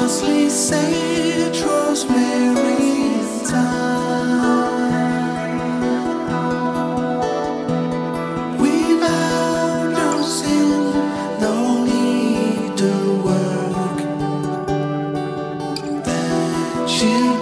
parsley, sage, rosemary, and thyme. Without no sin, no need to work. Then she